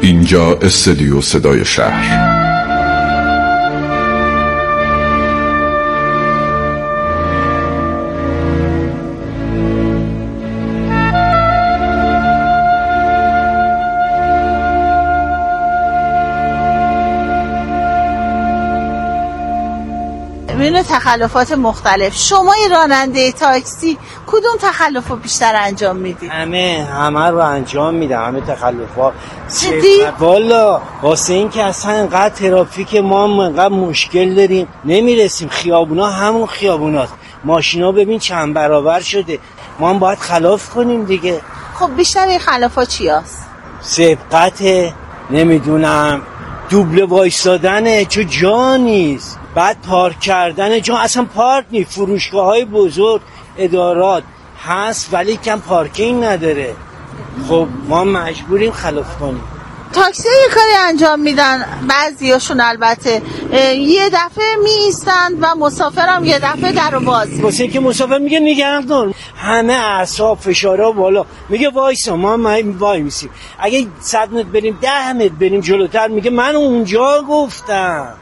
اینجا استودیو صدای شهر. بین تخلفات مختلف، شما راننده تاکسی کدوم تخلف رو بیشتر انجام میدید؟ همه رو انجام میدم، همه تخلفات. جدی؟ والا واسه این که اصلا انقدر ترافیک ما انقدر مشکل داریم، نمیرسیم. خیابونا همون خیابوناست، ماشینا ببین چند برابر شده، ما هم باید خلاف کنیم دیگه. خب بیشتر این خلافات چی هست؟ سبقت، نمیدونم، دوبله وایستادنه چون جا نیست، بعد پارک کردن چون اصلا پارک نیست. فروشگاه‌های بزرگ، ادارات هست ولی کم پارکینگ نداره. خب ما مجبوریم خلاف کنیم. تاکسی یه کاری انجام میدن بعضیاشون، البته یه دفعه میایستند و مسافرم یه دفعه درو باز. واسه که مسافر میگه نگران، همه اعصاب فشارا بالا، میگه وایسا، ما وای میسیم. اگه 100 متر بریم 10 متر بریم جلوتر میگه من اونجا گفتم.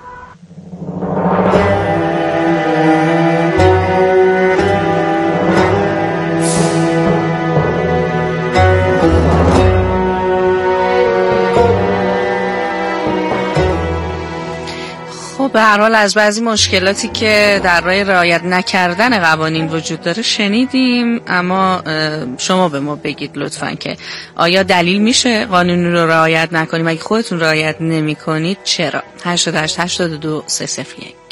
خب به هر حال از بعضی مشکلاتی که در راه رعایت نکردن قوانین وجود داره شنیدیم، اما شما به ما بگید لطفاً که آیا دلیل میشه قانون رو رعایت نکنیم؟ اگه خودتون رعایت نمی کنید چرا؟ 888231.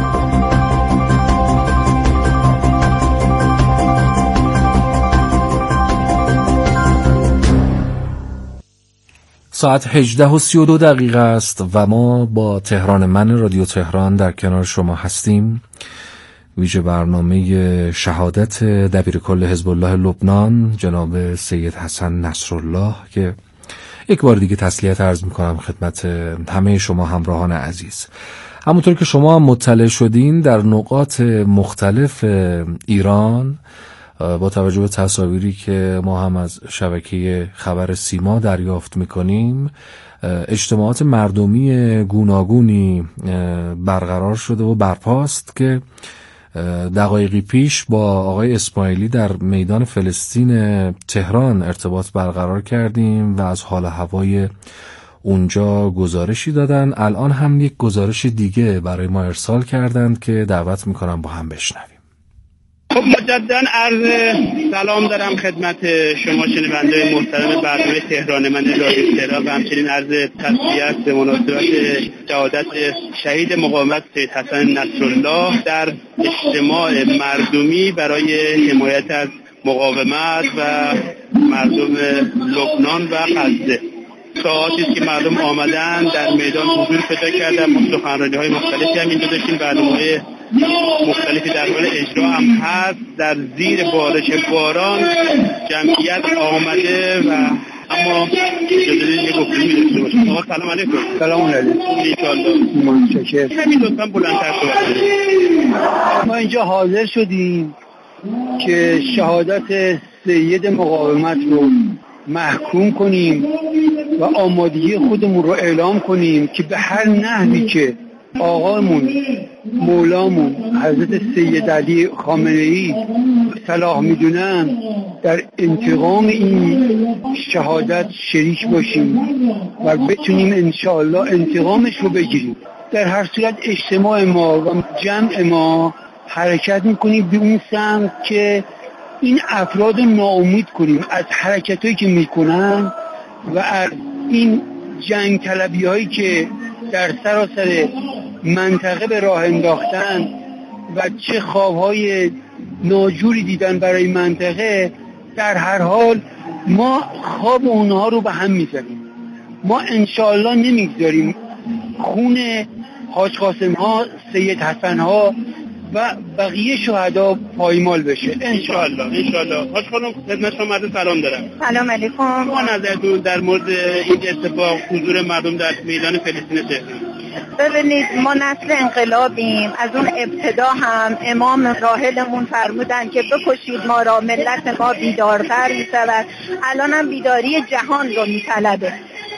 ساعت 18:32 است و ما با تهران من رادیو تهران در کنار شما هستیم. ویژه برنامه شهادت دبیرکل حزب الله لبنان جناب سید حسن نصرالله که یک بار دیگه تسلیت عرض میکنم خدمت همه شما همراهان عزیز. همونطور که شما هم مطلع شدین در نقاط مختلف ایران با توجه به تصاویری که ما هم از شبکه خبر سیما دریافت میکنیم، اجتماعات مردمی گوناگونی برقرار شده و برپاست که دقایقی پیش با آقای اسماعیلی در میدان فلسطین تهران ارتباط برقرار کردیم و از حال هوای اونجا گزارشی دادن. الان هم یک گزارش دیگه برای ما ارسال کردند که دعوت میکنم با هم بشنویم. خب مجدداً عرض سلام دارم خدمت شما شنونده محترم برنامه تهران من رادیو تهران و همچنین عرض تسلیت به مناسبت شهادت شهید مقاومت سید حسن نصرالله در اجتماع مردمی برای حمایت از مقاومت و مردم لبنان و غزه. ساعاتی است که مردم آمدن در میدان حضور پیدا کردن، سخنرانی‌های مختلفی هم اینجا داشتیم، برنامه‌های مختلفی در حال اجرا هم هست. در زیر بارش باران جمعیت آمده و اما اجازه یه گفتگویی داشته باشیم. آقا سلام علیکم. سلام علیکم. انشالله. متشکرم. همین لطفاً بلندتر صحبت کنید. ما اینجا حاضر شدیم که شهادت سید مقاومت رو محکوم کنیم و آمادگی خودمون رو اعلام کنیم که به هر نحوی که آقامون مولامون حضرت سید علی خامنه‌ای صلاح میدونن در انتقام این شهادت شریک باشیم و بتونیم انشاءالله انتقامش رو بگیریم. در هر صورت اجتماع ما و جمع ما حرکت میکنیم به اون سمت که این افراد ناامید کنیم از حرکتایی که میکنن و از این جنگ طلبی هایی که در سراسر منطقه به راه انداختن و چه خوابهای ناجوری دیدن برای منطقه. در هر حال ما خواب اونها رو به هم میزنیم. ما انشاءالله نمیگذاریم خون حاج قاسم ها، سید حسن ها و بقیه شهدا پایمال بشه انشاءالله. حاج خانم خدمت شما عرض سلام دارم. سلام علیکم. ما نظرتون در مورد این اتفاق حضور مردم در میدان فلسطین تهران؟ ببینید ما نسل انقلابیم، از اون ابتدا هم امام راحلمون فرمودن که بکشید ما را ملت ما بیدارتر میشود. الان هم بیداری جهان رو میطلبه.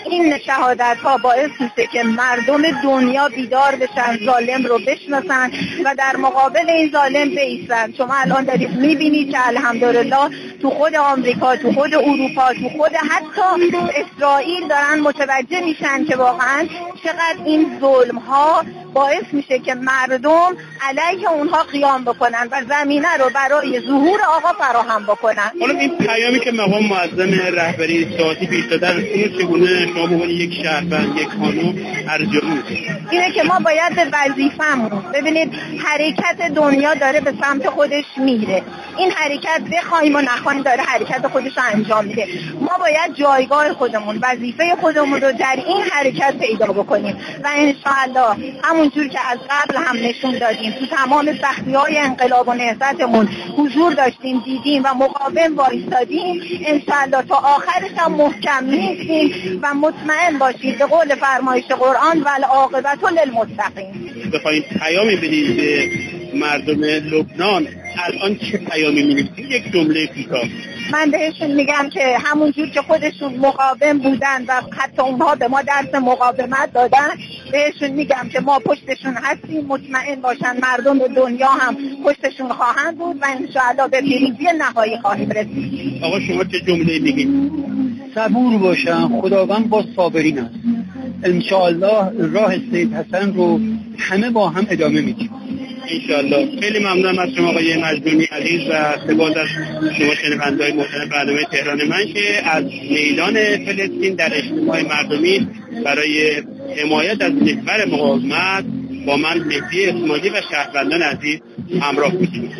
این شهادت ها باعث میشه که مردم دنیا بیدار بشن، ظالم رو بشناسن و در مقابل این ظالم بایستن. شما الان دارید میبینید که الحمدلله تو خود آمریکا، تو خود اروپا، تو خود حتی اسرائیل دارن متوجه میشن که واقعا چقدر این ظلم ها باعث میشه که مردم علیه اونها قیام بکنن و زمینه رو برای ظهور آقا فراهم بکنن. حالا این پیامی که مقام معظم رهبری سیاسی پیش دادن، اون چگونه شما به عنوان یک شهروند، یک خانم ارزیابی می‌کنید؟ اینه که ما باید به وظیفه‌مون، ببینید حرکت دنیا داره به سمت خودش میره، این حرکت بخوایم و نخوایم داره حرکت خودش رو انجام میده. ما باید جایگاه خودمون، وظیفه خودمون رو در این حرکت پیدا بکنیم و انشاءالله همونجور که از قبل هم نشون دادیم تو تمام سختی‌های انقلاب و نهضتمون حضور داشتیم، دیدیم و مقاوم وایستادیم، انشاءالله تا آخرش هم محکم نیستیم و مطمئن باشید به قول فرمایش قرآن والعاقبة للمتقین. بخواید پیامی بدید به مردم لبنان، الان چه پیامی می‌دید؟ یک جمله کوتاه. من بهشون میگم که همونجور که خودشون مقاوم بودن و حتی اونها به ما درس مقاومت دادن، بهشون میگم که ما پشتشون هستیم، مطمئن باشن مردم دنیا هم پشتشون خواهند بود و انشاءالله به پیروزی نهایی خواهیم رسید. آقا شما چه جمله میگید؟ صبور باشن، خداوند با صابرین است. انشاءالله راه سید حسن رو همه با هم ادامه میدیم انشاءالله. خیلی ممنونم از شما آقای مجنونی عزیز و سپاس از شما شنونده‌های محترم برنامه تهران من که از میدان فلسطین در اجتماع مردمی برای حمایت از محور مقاومت با من مهدی اسماعیلی و شهروندان عزیز همراه بودید.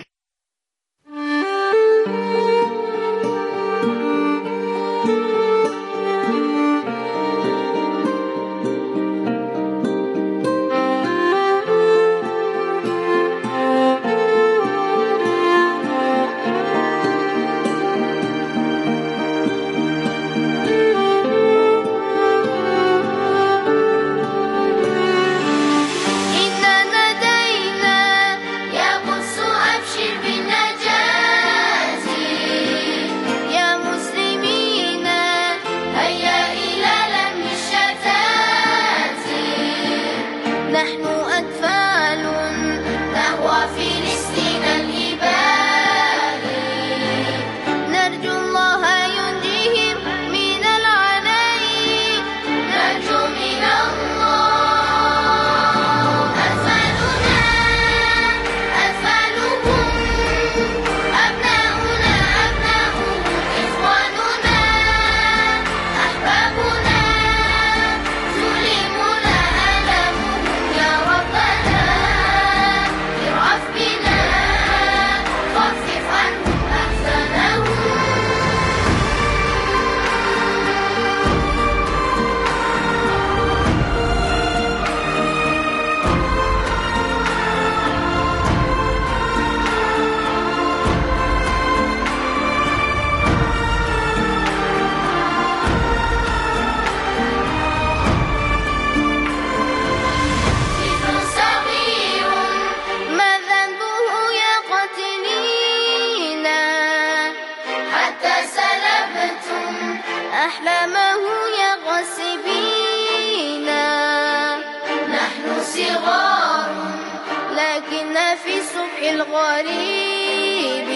الغريب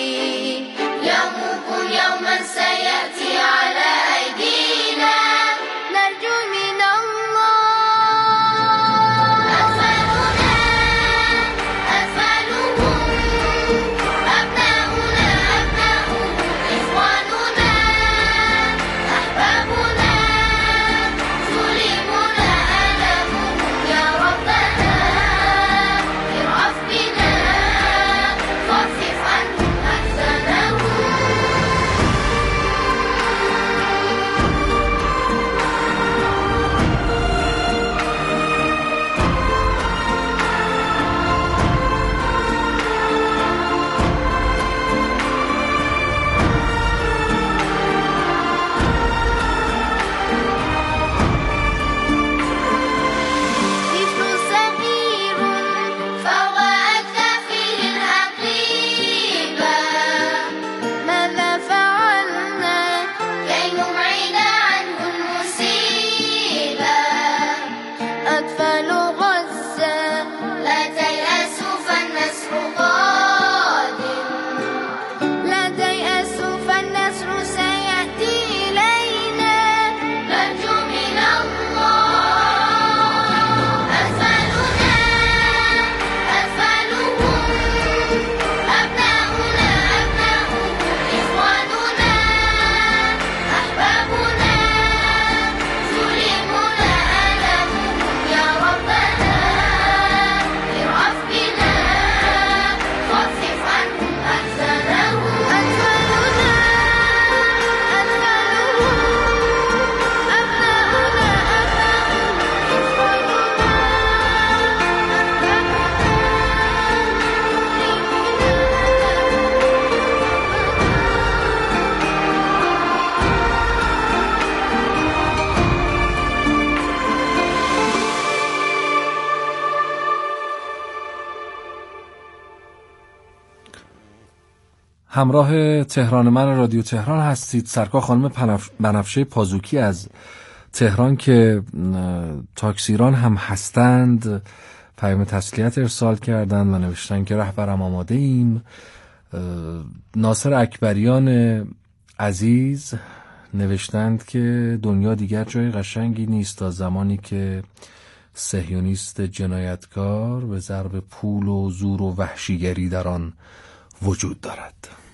يموت يوما سيأتي على أيدينا نرجو من الله أطفالنا أطفالهم أبناؤنا أبناؤهم إخواننا أحبابنا ظلمنا ألمهم يا ربنا ارأف بنا واخفف عنهم همراه تهران من رادیو تهران هستید. سرکار خانم بنفشه پازوکی از تهران که تاکسیران هم هستند پیام تسلیت ارسال کردند و نوشتن که رهبرم آماده ایم. ناصر اکبریان عزیز نوشتند که دنیا دیگر جای قشنگی نیست تا زمانی که صهیونیست جنایتکار به ضرب پول و زور و وحشیگری در آن وجود دارد.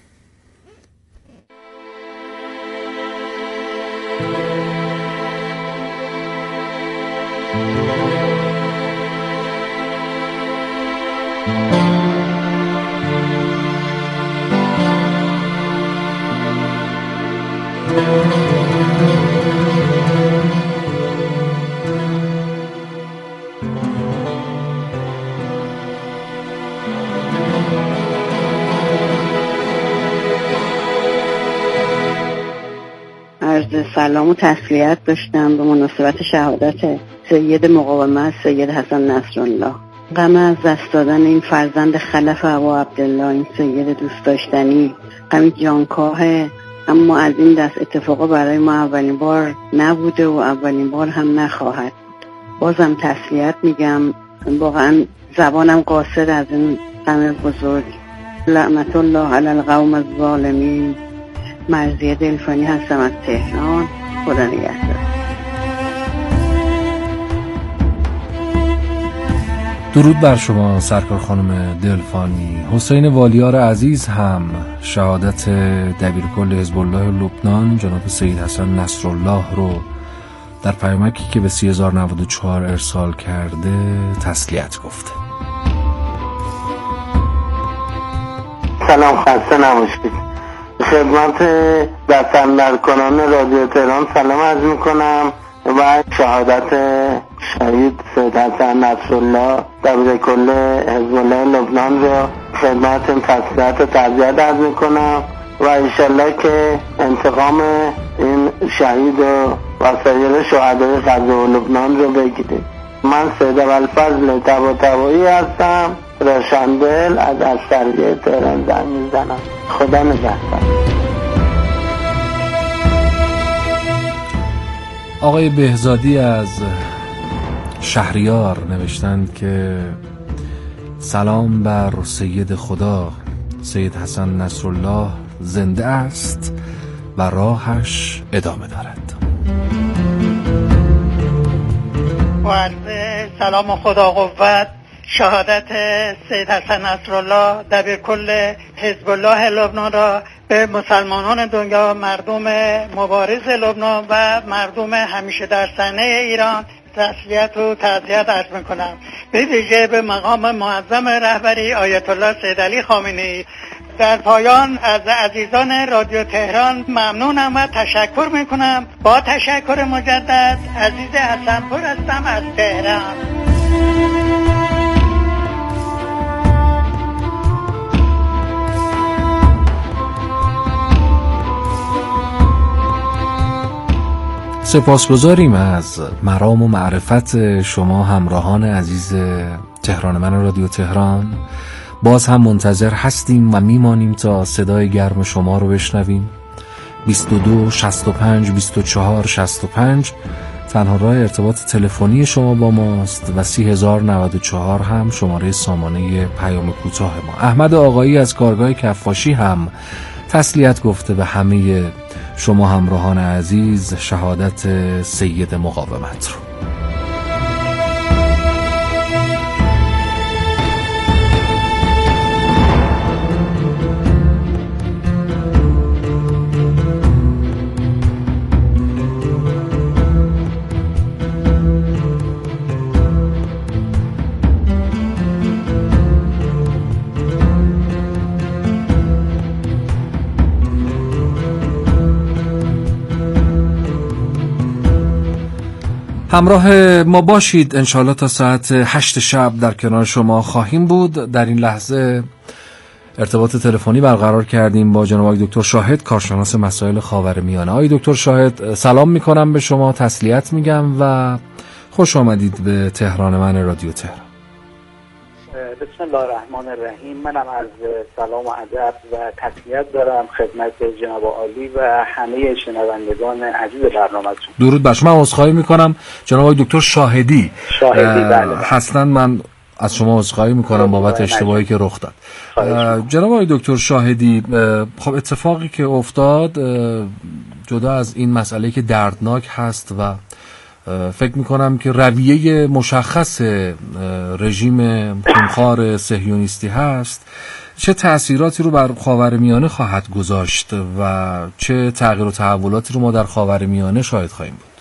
عرض سلام و تسلیت داشتم به مناسبت شهادت سید مقاومت سید حسن نصرالله. غم از دست دادن این فرزند خلف ابا عبدالله، این سید دوست داشتنی، غمی جانکاهه، اما از این دست اتفاقا برای ما اولین بار نبوده و اولین بار هم نخواهد. بازم تسلیت میگم، واقعا زبانم قاصر از این غم بزرگ. لعنت الله علی القوم الظالمین. مرضیه دلفانی هستم از تهران. خدا نگهدار. درود بر شما سرکار خانم دلفانی. حسین والیار عزیز هم شهادت دبیرکل حزب الله لبنان جناب سید حسن نصرالله رو در پیامکی که به 3094 ارسال کرده تسلیت گفته. سلام، خسته نباشید. خدمت دستاندرکنان رادیو تهران سلام عرض میکنم و شهادت شهید سید حسن نصرالله دبیرکل حزب الله لبنان رو خدمتتون تسلیت و تعزیت عرض میکنم و انشالله که انتقام این شهید و سایر شهدای غزه و لبنان رو بگیرید. من سید ابوالفضل طباطبایی هستم، روشندل از اسکریه تهران زنگ میزنم. خدا نگهدار. آقای بهزادی از شهریار نوشتند که سلام بر سید خدا، سید حسن نصرالله زنده است و راهش ادامه دارد. و سلام و خدا قوت. شهادت سید حسن نصرالله دبیرکل حزب الله لبنان را به مسلمانان دنیا، مردم مبارز لبنان و مردم همیشه در صحنه ایران تسلیت و تعزیت عرض میکنم. به ویژه به مقام معظم رهبری آیت الله سید علی خامنه‌ای. در پایان از عزیزان رادیو تهران ممنونم و تشکر میکنم. با تشکر مجدد، عزیز حسنپور هستم از تهران. سپاسگزاریم از مرام و معرفت شما همراهان عزیز تهران من رادیو تهران. باز هم منتظر هستیم و میمانیم تا صدای گرم شما رو بشنویم. 22 65 24 65 تنها راه ارتباط تلفنی شما با ماست و 30,094 هم شماره سامانه پیام کوتاه ما. احمد آقایی از کارگاه کفاشی هم تسلیت گفته به همه شما همراهان عزیز شهادت سید مقاومت رو. همراه ما باشید انشاءالله تا ساعت 8 شب در کنار شما خواهیم بود. در این لحظه ارتباط تلفنی برقرار کردیم با جناب آقای دکتر شاهد، کارشناس مسائل خاورمیانه. آقای دکتر شاهد سلام میکنم به شما، تسلیت میگم و خوش آمدید به تهران من رادیو تهران. بسم الله الرحمن الرحیم. منم از سلام و ادب و تسلیت دارم خدمت جناب عالی و همه شنوندگان عزیز برنامه‌تون. درود بر شما. عذرخواهی میکنم جناب آقای دکتر شاهدی بله. هستن. من از شما عذرخواهی میکنم بابت اشتباهی که رخ داد. جناب آقای دکتر شاهدی، خب اتفاقی که افتاد جدا از این مسئله که دردناک هست و فکر میکنم که رویه مشخص رژیم خونخوار صهیونیستی هست، چه تأثیراتی رو بر خاورمیانه خواهد گذاشت و چه تغییر و تحولاتی رو ما در خاورمیانه شاهد خواهیم بود؟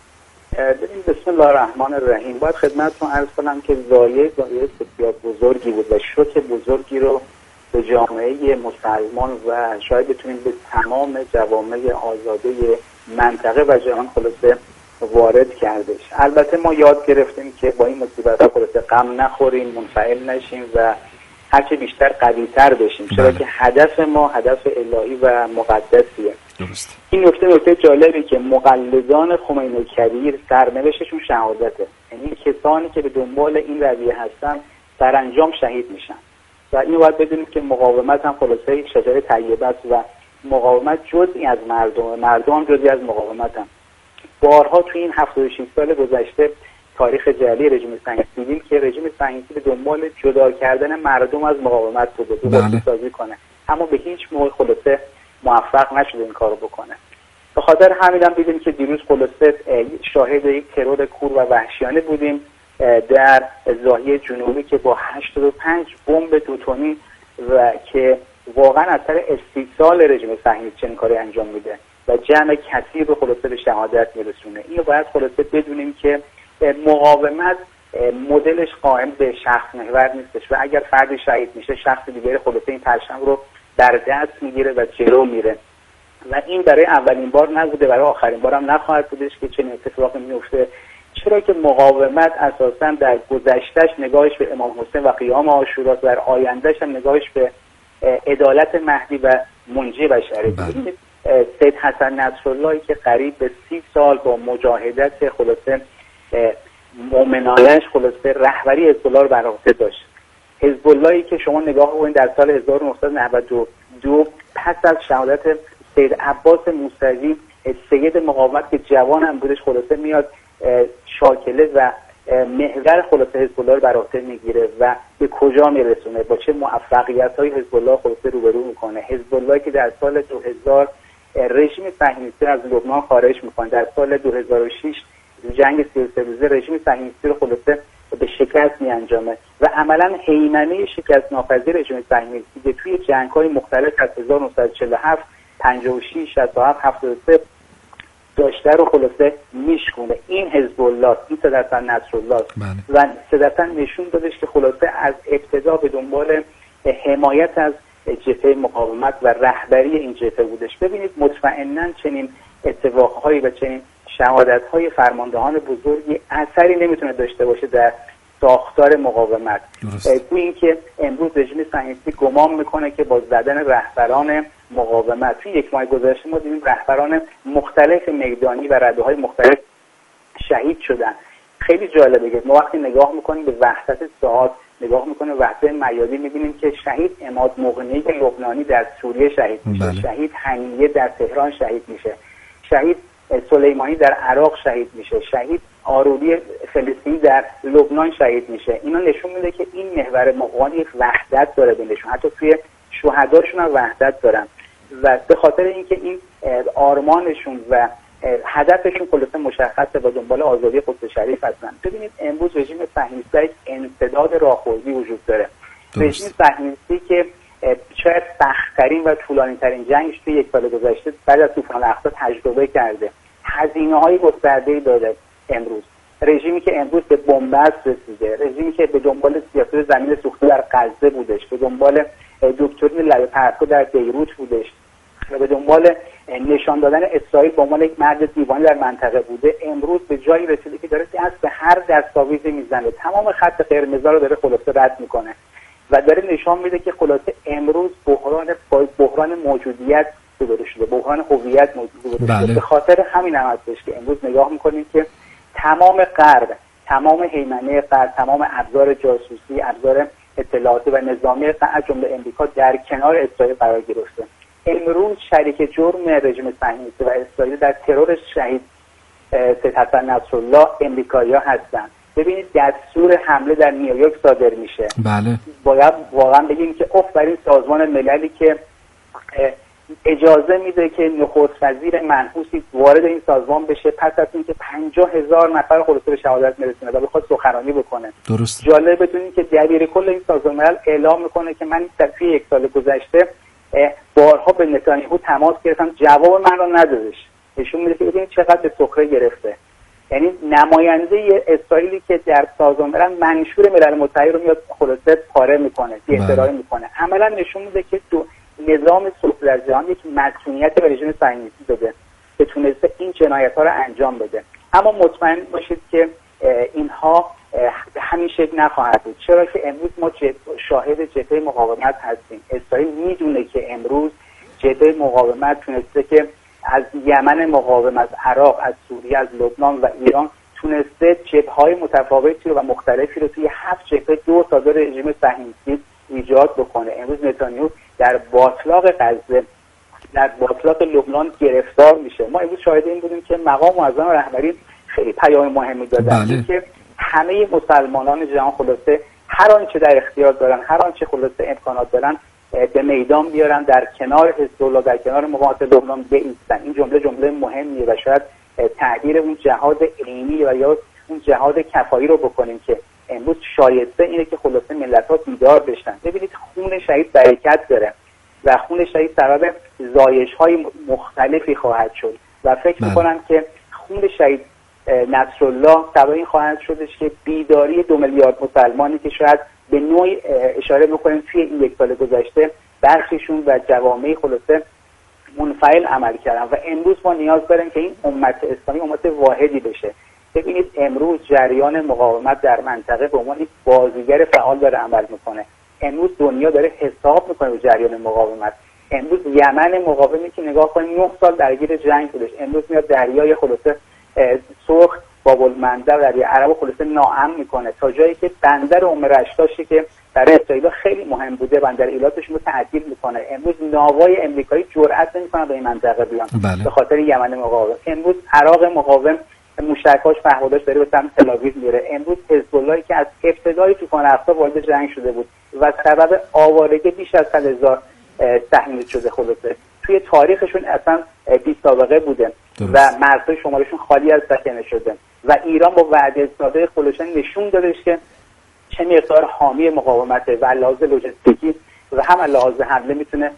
ببین بسم الله الرحمن الرحیم. باید خدمتتون عرض کنم که زایه بسیار بزرگی بود و شوک بزرگی رو به جامعه مسلمان و شاید بتونیم به تمام جوامع آزاده منطقه و جهان خلاصه وارد کردش. البته ما یاد گرفتیم که با این مصیبت خلاصه غم نخوریم، منفعل نشیم و هرچه بیشتر قوی‌تر بشیم، چرا که هدف ما هدف الهی و مقدسیه. درست. این نکته جالبی که مقلدان خمینی کبیر سرنوشتشون شهادته، یعنی کسانی که به دنبال این رویه هستن سرانجام شهید میشن و اینو باید بدونیم که مقاومت هم خلاصه یک شجره طیبه است و مقاومت جزئی از مردم جزئی از مقاومت هم. بارها توی این 76 سال گذشته تاریخ جعلی رژیم صهیونیستی دیدیم که رژیم صهیونیستی به دنبال جدا کردن مردم از مقاومت بوده، دوباره سازی کنه، اما به هیچ موقع خلاصه موفق نشده این کارو بکنه. به خاطر همین هم دیدیم که دیروز خلاصه شاهد یک ترور کور و وحشیانه بودیم در ناحیه جنوبی که با 85 بمب توتونی و که واقعا اثر استیصال رژیم صهیونیستی چنین کاری انجام میده و جمع کثیر رو خلاصه به شهادت میرسونه. اینو باید خلاصه بدونیم که مقاومت مدلش قائم به شخص محور نیستش و اگر فردی شهید میشه شخص دیگری خلاصه این پرچم رو در دست میگیره و جلو میره و این برای اولین بار نبوده، برای آخرین بار هم نخواهد بودش که چنین اتفاقی میفته، چرا که مقاومت اساسا در گذشتهش نگاهش به امام حسین و قیام عاشورا، در آیندهش هم نگاهش به عدالت مهدی و منجی بشری. سید حسن نصراللهی که قریب به 30 سال با مجاهدت خلاصه مؤمنانش خلاصه رهبری حزب الله رو بر عهده داشت. حزب اللهی که شما نگاه کنید در سال 1992 پس از شهادت سید عباس موسوی سید مقاومت که جوان هم بودش خلاصه میاد شاکله و محور خلاصه حزب الله رو بر عهده میگیره و به کجا میرسونه، با چه موفقیت‌های حزب الله خلاصه روبرو میکنه. حزب الله که در سال 2000 رژیم صهیونیستی از لبنان خارج میکنه، در سال 2006 جنگ 33 روزه رژیم صهیونیستی رو خلاصه به شکست میانجامه و عملا هیمنه شکست ناپذیر رژیم صهیونیستی که توی جنگ‌های مختلف از 1947 56 67 73 داشته رو خلاصه میشکونه. این حزب الله، این سید حسن نصرالله و سید حسن نشون دادش که خلاصه از ابتدا به دنبال حمایت از جبهه مقاومت و رهبری این جبهه بودش. ببینید مطمئناً چنین اتفاقهایی و چنین شهادت‌های فرماندهان بزرگی اثری نمیتونه داشته باشه در ساختار مقاومت. توی اینکه امروز رژیم صهیونیستی گمان میکنه که با زدن رهبران مقاومت توی یک ماه گذشته ما دیدیم رهبران مختلف میدانی و رده‌های مختلف شهید شدن. خیلی جالبه که ما وقتی نگاه میکنیم به وحدت ساعات، نگاه میکنیم به وحدت میادی، میبینیم که شهید عماد مغنی لبنانی در سوریه شهید میشه، شهید حنیه در تهران شهید میشه، شهید سلیمانی در عراق شهید میشه، شهید آروری فلسطینی در لبنان شهید میشه. اینا نشون میده که این محور مقاومت یک وحدت داره بینشون، حتی توی شهداشون هم وحدت دارن و به خاطر اینکه این آرمانشون و هدفشون خلاصه مشخصه و دنبال آزادی قدس شریف هستن. ببینید امروز رژیم صهیونیستی یک انسداد راهبردی وجود داره. رژیم صهیونیستی که شاید سخت‌ترین و طولانی‌ترین جنگش توی یک سال گذشته بعد از طوفان الاقصی تجربه کرده. هزینه‌های گسترده‌ای داده امروز. رژیمی که امروز به بنبست رسیده، رژیمی که به دنبال سیاست زمین سوخته در غزه بودش، به دنبال دکترین لبه پرتو در بیروت بودش و به دنبال نشان دادن اسرائیل به عنوان یک مرد دیوانه در منطقه بوده، امروز به جایی رسیده که داره دست به هر دستاویزی میزنه، تمام خط قرمزا رو داره خلاصه رد میکنه و داره نشان میده که خلاصه امروز بحران موجودیت روبرو شده، بحران هویت روبرو شده. به خاطر همین هم هستش که امروز نگاه میکنیم که تمام غرب، تمام هیمنه غرب، تمام ابزار جاسوسی، ابزار اطلاعاتی و نظامی از جمله امریکا در کنار اسرائیل قرار گرفته. امروز شریک جرم رژیم صهیونیستی و اسرائیل در ترور شهید سید حسن نصرالله امریکایی‌ها هستند. ببینید دستور حمله در نیویورک صادر میشه. بله. باید واقعا بگیم که بر این سازمان مللی که اجازه میده که نخست وزیر منحوسی وارد این سازمان بشه پس از اینکه 50,000 نفر خلاصه به شهادت میرسونه و بخواد سخنرانی بکنه. درست. جالب بدونید که دبیر کل این سازمان ملل اعلام میکنه که من در طی 1 سال گذشته بارها به نتانیاهو تماس گرفتم، جواب من رو ندادش. نشون میده که ببینید چقدر به سخره گرفته. یعنی نماینده اسرائیلی که در سازمان ملل منشور ملل متحد رو میاد خلاصه پاره میکنه، بی‌احترامی میکنه. عملا نشون میده که نظام صلح در جهان یک مسئولیت به رژیم صهیونیستی داده که تونسته این جنایت‌ها رو انجام بده. اما مطمئن باشید که اینها همین شکل نخواهد بود، چرا که امروز ما شاهد جبهه مقاومت هستیم. اسرائیل میدونه که امروز جبهه مقاومت تونسته که از یمن مقاوم، از عراق، از سوریه، از لبنان و ایران تونسته جبهه‌های متفاوتی و مختلفی رو توی 7 جبهه دور تا دور رژیم صهیونیستی ایجاد بکنه. امروز نتانیاهو در باطلاق غزه، در باطلاق لبنان گرفتار میشه. ما امروز شاهد این بودیم که مقام معظم رهبری خیلی پیام مهمی دادن که همه مسلمانان جهان خلاصه هر آنچه در اختیار دارن، هر آنچه خلاصه امکانات دارن به میدان بیارن، در کنار حزب الله، در کنار مقاومت لبنان بایستن. این جمله مهمیه و شاید تعبیر اون جهاد عینی و یا اون جهاد کفایی رو بکنیم که امروز شایسته اینه که خلاصه ملت‌ها بیدار بشن. ببینید خون شهید برکت داره و خون شهید سبب زایش‌های مختلفی خواهد شد و فکر می‌کنم که خون شهید نصرالله سبب این خواهد شدش که بیداری 2 میلیارد مسلمانی که شاید به نوعی اشاره بکنیم توی این 1 سال گذشته برخیشون و جوامع خلاصه منفعل عمل کردن و امروز ما نیاز داریم که این امت اسلامی امت واحدی بشه. ببینید امروز جریان مقاومت در منطقه به عنوان یک بازیگر فعال داره عمل میکنه. امروز دنیا داره حساب میکنه به جریان مقاومت. امروز یمن مقاومی که نگاه کنید 9 سال درگیر جنگ بودش، امروز میاد دریای خلاصه سرخ باب المندب و دریای عرب خلاصه ناامن میکنه تا جایی که بندر ام رشتاشی که برای اسرائیل خیلی مهم بوده بندر ایلاتش رو تعطیل میکنه. امروز ناوای امریکایی جرئت نمیکنن به این منطقه بیان به خاطر یمن مقاوم. امروز عراق مقاوم موشک‌هاش پهپاداش داره به سمت تل‌آویو میره. امروز حزب اللهی که از ابتدای طوفان الاقصی وارد جنگ شده بود و سبب آوارگی بیش از 100,000 تحمیل شده خلاصه توی تاریخشون اصلا بی سابقه بوده و مرزهای شمالشون خالی از سکنه شده و ایران با وعده صادق خلوشن نشون دادش که چه مقدار حامی مقاومته و لحاظ لوجستیکی و هم لحاظ حمله میتونه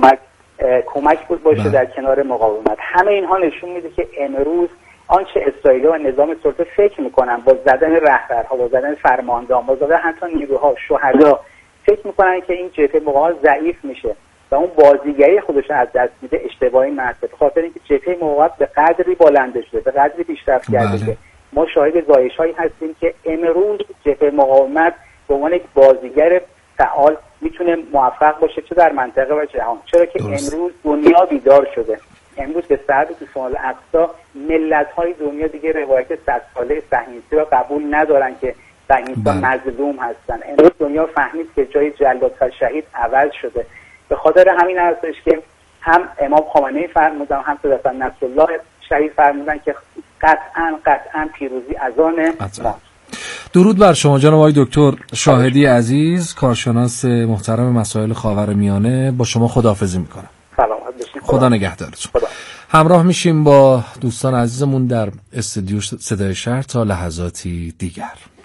کمک باشه در کنار مقاومت. همه اینها نشون میده که امروز آنچه اسرائیل و نظام سلطه فکر میکنن با زدن رهبرها، با زدن فرماندهان، با زدن حتی نیروها، شهدا، فکر میکنن که این جبهه مقاومت ضعیف میشه و اون بازیگری خودش از دست میده. اشتباهی محض، به خاطر اینکه جبهه مقاومت به قدری بلند شده، به قدری پیشرفت کرده که ما شاهد زایش‌هایی هستیم که امروز جبهه مقاومت به عنوان یک بازیگر فعال میتونه موفق باشه چه در منطقه و جهان، چرا که امروز دنیا بیدار شده. امروز به سبب طوفان الاقصی ملت‌های دنیا دیگه روایت 100 ساله صهیونیستی را قبول ندارن که صهیونیست‌ها مظلوم هستن. امروز دنیا فهمید که جای جلاد و شهید عوض شده. به خاطر همین هستش که هم امام خامنه‌ای فرمودن، هم سید حسن نصرالله شهید فرمودن که قطعاً پیروزی از آن ما. درود بر شما جناب آقای دکتر شاهدی عزیز، کارشناس محترم مسائل خاورمیانه. با شما خداحافظی میکنم. سلامت باشید. خدا نگهدارتون. همراه میشیم با دوستان عزیزمون در استودیو صدای شهر تا لحظاتی دیگر.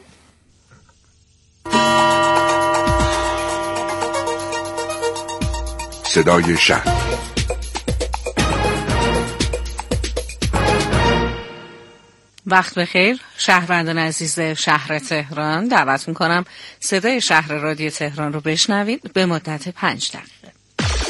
صدای شهر. وقت بخیر شهروندان عزیز شهر تهران، دعوت میکنم صدای شهر رادیو تهران رو بشنوید به مدت 5 دقیقه.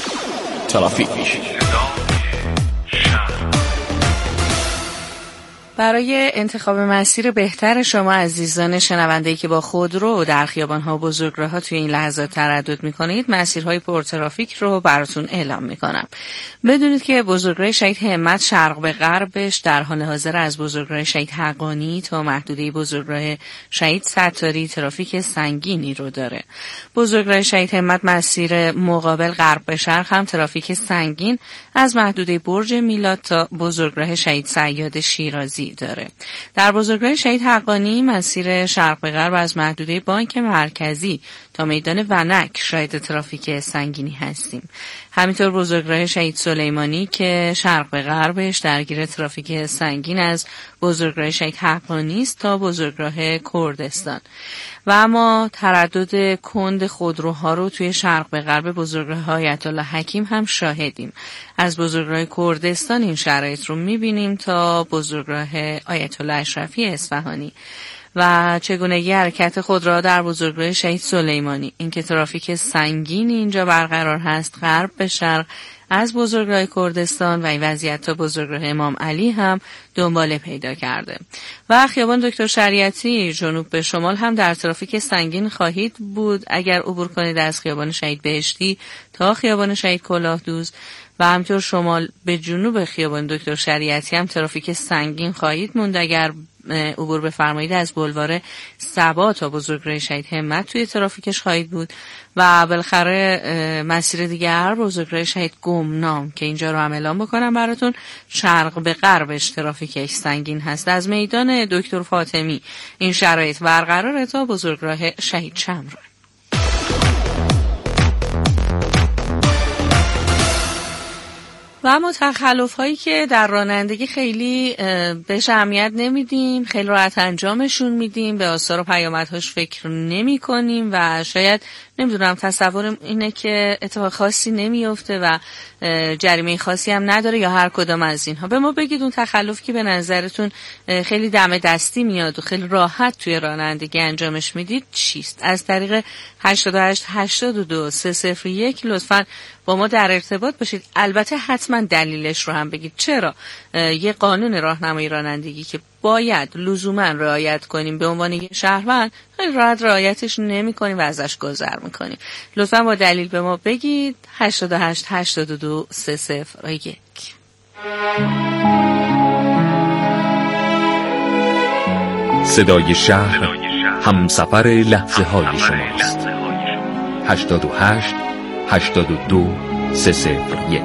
ترافیک. برای انتخاب مسیر بهتر شما عزیزان شنونده‌ای که با خودرو در خیابان‌ها و بزرگراه‌ها توی این لحظات تردد می‌کنید، مسیرهای پرترافیک رو براتون اعلام می‌کنم. بدونید که بزرگراه شهید همت شرق به غربش در حال حاضر از بزرگراه شهید حقانی تا محدوده بزرگراه شهید ستاری ترافیک سنگینی رو داره. بزرگراه شهید همت مسیر مقابل غرب به شرق هم ترافیک سنگین از محدوده برج میلاد تا بزرگراه شهید صیاد شیرازی داره. در بزرگراه شهید حقانی مسیر شرق به غرب از محدوده بانک مرکزی تا میدان ونک شاهد ترافیک سنگینی هستیم. همینطور بزرگراه شهید سلیمانی که شرق به غربش درگیر ترافیک سنگین از بزرگراه شهید حقانی است تا بزرگراه کردستان. و اما تردد کند خودروها رو توی شرق به غرب بزرگراه آیت الله حکیم هم شاهدیم. از بزرگراه کردستان این شرایط رو میبینیم تا بزرگراه آیت الله اشرفی اصفهانی. و چگونگی حرکت خودروها در بزرگراه شهید سلیمانی، اینکه ترافیک سنگین اینجا برقرار هست غرب به شرق از بزرگراه کردستان و این وضعیت تا بزرگراه امام علی هم دنباله پیدا کرده. و خیابان دکتر شریعتی جنوب به شمال هم در ترافیک سنگین خواهید بود اگر عبور کنید از خیابان شهید بهشتی تا خیابان شهید کلاهدوز، و همینطور شمال به جنوب خیابان دکتر شریعتی هم ترافیک سنگین خواهید موند اگر عبور بفرمایید از بلوار صبا تا بزرگراه شهید همت توی ترافیکش خواهید بود. و بالاخره مسیر دیگر بزرگراه شهید گمنام که اینجا رو هم اعلام بکنم براتون، شرق به غربش ترافیکش سنگین هست. از میدان دکتر فاطمی این شرایط برقراره تا بزرگراه شهید شمران. و اما تخلف هایی که در رانندگی خیلی بهش اهمیت نمیدیم، خیلی راحت انجامشون میدیم، به آثار و پیامدهاش فکر نمی کنیم و شاید نمیدونم تصورم اینه که اتفاق خاصی نمیفته و جریمه خاصی هم نداره یا هر کدام از اینها. به ما بگید اون تخلفی که به نظرتون خیلی دم دستی میاد و خیلی راحت توی رانندگی انجامش میدید چیست؟ از طریق 88 82 301 لطفاً با ما در ارتباط باشید. البته حتما دلیلش رو هم بگید. چرا یه قانون راهنمایی رانندگی که باید لزوما رعایت کنیم به عنوان یه شهروند خیلی راحت رعایتش نمی‌کنیم و ازش گذر می‌کنیم. لطفاً با دلیل به ما بگید. 88 82 301. صدای شهر همسفر لحظه های شماست. 88 82 301.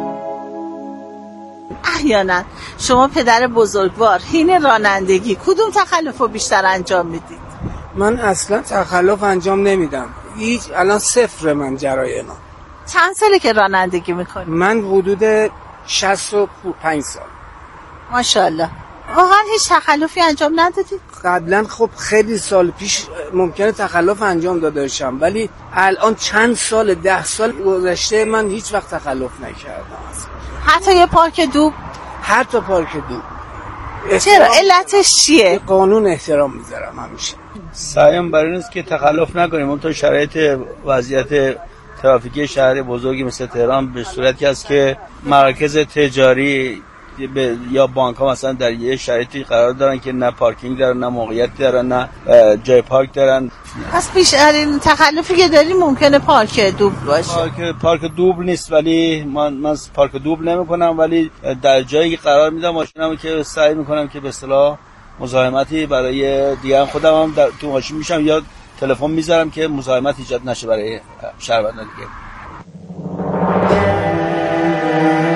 احیانا شما پدر بزرگوار حین رانندگی کدوم تخلف رو بیشتر انجام میدید؟ من اصلا تخلف انجام نمیدم. هیچ، الان صفر من جرایمم. چند ساله که رانندگی میکنی؟ من حدود 65 سال. ماشاءالله. واقعا هیچ تخلفی انجام ندادید؟ قبلا خب خیلی سال پیش ممکنه تخلف انجام داده باشم، ولی الان چند سال 10 سال گذشته من هیچ وقت تخلف نکردم. حتی یه پارک دوب؟ حتی پارک دوب. چرا؟ علتش چیه؟ قانون احترام میذارم همیشه. سعیم برای اینست که تخلف نکنیم. اون تو شرایط وضعیت ترافیکی شهر بزرگی مثل تهران به صورتی است که مراکز تجاری یا بانک ها مثلا در یه شرایطی قرار دارن که نه پارکینگ دارن، نه موقعیت دارن، نه جای پارک دارن. پس بیشترین تخلفی که داریم ممکنه پارک دوبل باشه. پارک دوبل نیست، ولی من پارک دوبل نمی‌کنم، ولی در جایی قرار میدم ماشینمو که سعی می‌کنم که به اصطلاح مزاحمتی برای دیگران، خودم هم تو ماشین میشم یا تلفن میذارم که مزاحمت ایجاد نشه برای شهروندان دیگه.